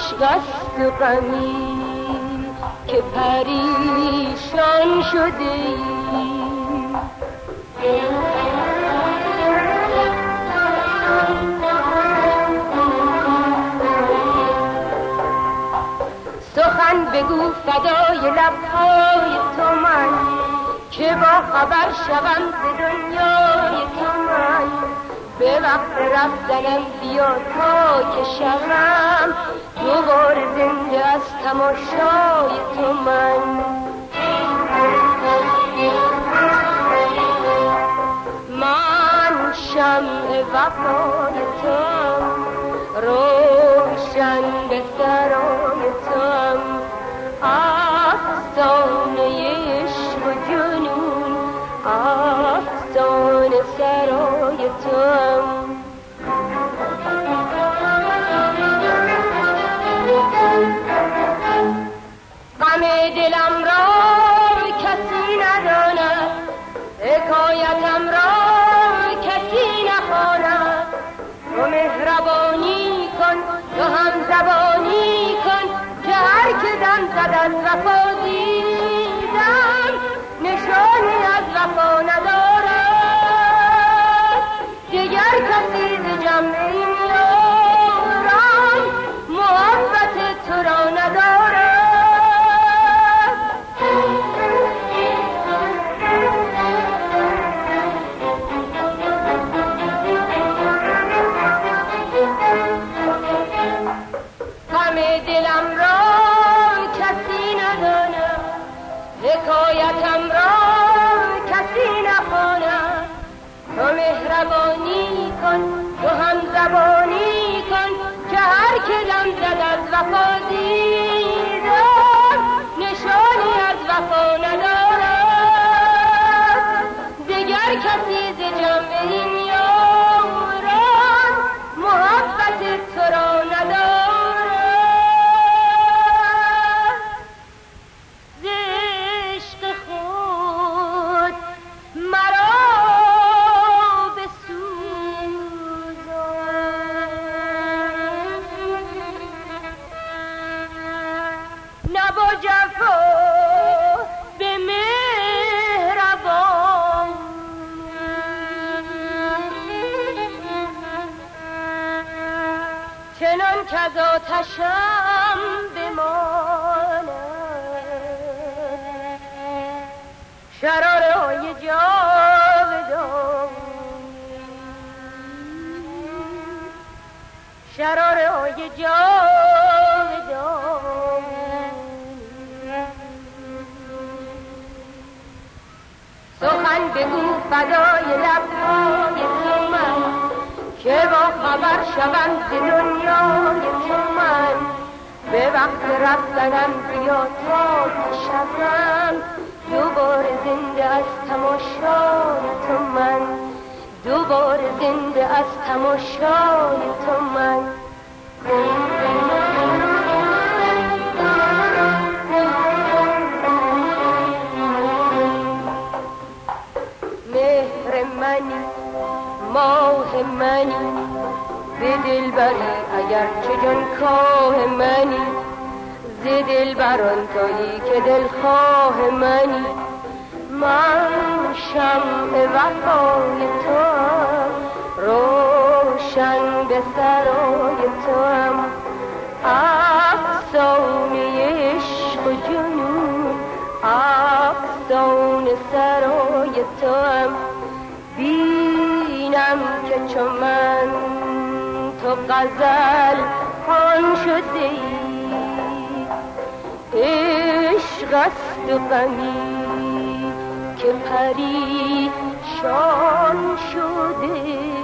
عشق است و غمی که پریشان شده ای. سخن بگو فدای لبهای تو من که با خبر شوم ز دنیای تو من. به وقت رفتنم بیا تا که شوم دوباره زنده از تماشای تو من. من شمع وفای توام روشن به سرای توام افسانه عشق و جنون افسانه سرای توام. غم دلم را کسی نداند حکایتم را کسی نخواند. تو مهربانی کن تو هم زبانی کن که هر که دم زد از وفا دیدم نشانی از وفا ندارد. دیگر کسی ز جمع این یاران محبت تو را ندارد. دلم را کسی نداند حکایتم را کسی نخواند. تو مهربانی کن تو هم زبانی کن که هر که دم زد از وفا دیدم نشانی از وفا ندارد. دیگر کسی ز جمع این یاران محبت تو را ندارد. چنان که از آتشم بماند شراره‌های جاودان شراره‌های جاودان. سخن بگو فدای لبهای تو من که با خبر شوم ز دنیای تو من. به وقت رفتنم بیا تا که شوم دوباره زنده از تماشای تو من. دوباره زنده از تماشای تو من. مهر منی ماه منی به دلبری اگر چه جانکاه منی. ز دلبران تویی که دلخواه منی. من شمع وفای توام روشن به سرای توام افسانه عشق و جنون افسانه سرای توام. بینم که چو من تو غزل خوان شده ای. عشق است و غمی که پریشان شده